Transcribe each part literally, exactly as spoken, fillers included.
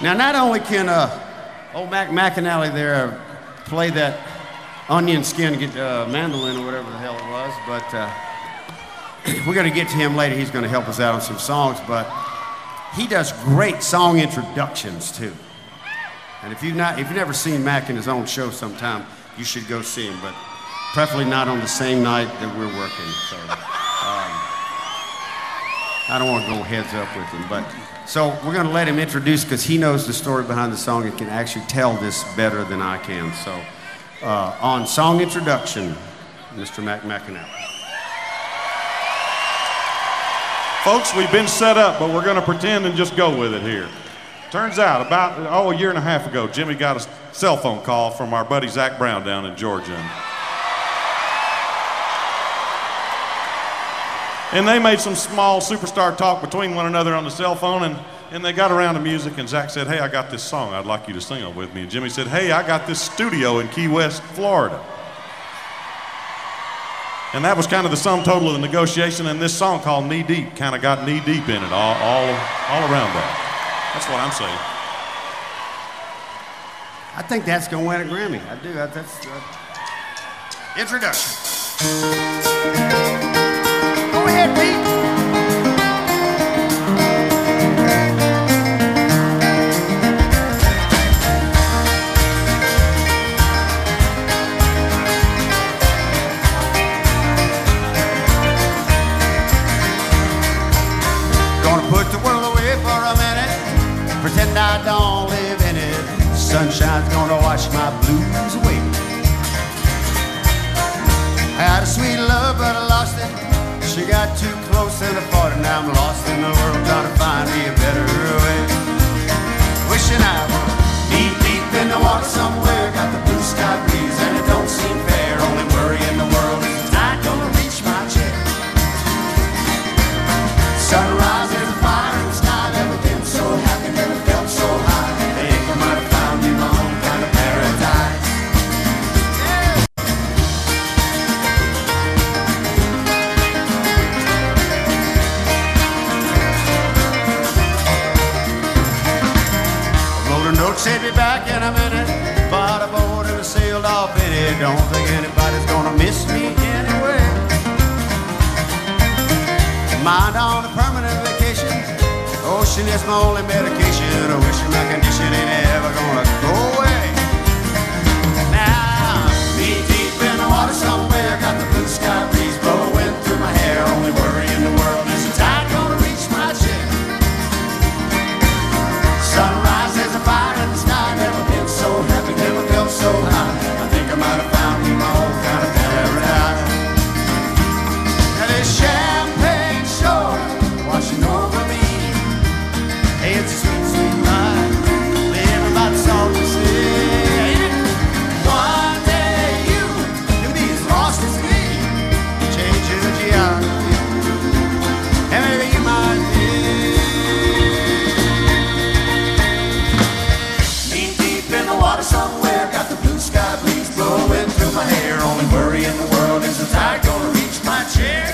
Now, not only can uh, old Mac McAnally there play that onion skin uh, mandolin or whatever the hell it was, but uh, we're going to get to him later. He's going to help us out on some songs, but he does great song introductions too. And if you've not, if you've never seen Mac in his own show sometime, you should go see him, but preferably not on the same night that we're working. So um, I don't want to go heads up with him, but so we're going to let him introduce because he knows the story behind the song and can actually tell this better than I can. So uh, on song introduction, Mister Mac McAnally. Folks, we've been set up, but we're going to pretend and just go with it here. Turns out, about oh, a year and a half ago, Jimmy got a cell phone call from our buddy Zach Brown down in Georgia. And they made some small superstar talk between one another on the cell phone, and, and they got around to music, and Zach said, hey, I got this song I'd like you to sing it with me. And Jimmy said, hey, I got this studio in Key West, Florida. And that was kind of the sum total of the negotiation, and this song called Knee Deep kind of got knee deep in it, all, all, all around that. That's what I'm saying. I think that's going to win a Grammy. I do. I, that's uh, introduction. Go ahead, Pete. Gonna put the world away for a minute, pretend I don't live in it. Sunshine's gonna wash my blues away. Had a sweet love, but I lost it. She got too close and I fought it. Now I'm lost in the world, trying to find me a better way. Wishing I were knee deep in the water somewhere. Got the blue sky breeze and it don't seem fair. Only worry in the world is the tide gonna reach my chair. Sunrise, there's a fire in the sky. Never been so happy, never felt so high. Hey, I might have found me my own kind of paradise. Said be back in a minute. Bought a boat and I sailed off in it. Don't think anybody's gonna miss me anyway. Mind on a permanent vacation. Ocean is my only medication. I wish my condition ain't ever gonna go away. Now, knee deep in the water somewhere. Got the blue sky breeze blowing through my hair. Only worry in the world is the tide gonna reach my chair. Sunrise, there's a fire. Never been so happy, never felt so high. I think I might have found me my own kind of paradise. Now this champagne shore washing over me. Hey, it's a sweet, sweet life, living by the song you sing. One day you can be as lost as me, changing the geography, and maybe you might be. Somewhere, got the blue sky breeze blowing through my hair. Only worry in the world is the tide gonna reach my chair.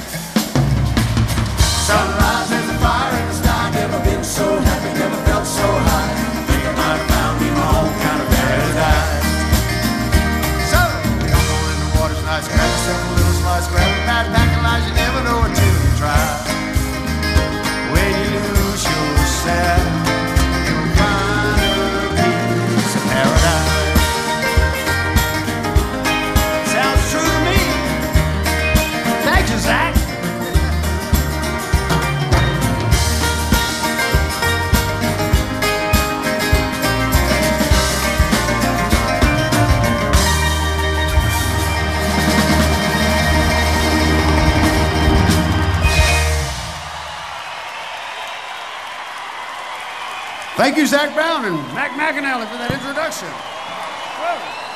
Sunrise, there's a fire in the sky. Never been so happy, never felt so high. Think I might have found me my own kind of paradise. So, come on in the water's nice. Grab yourself a little slice, grab a backpack and lies. You never know until you try. When you lose yourself, Zach. Thank you, Zach Brown and Mac McAnally, for that introduction. Whoa.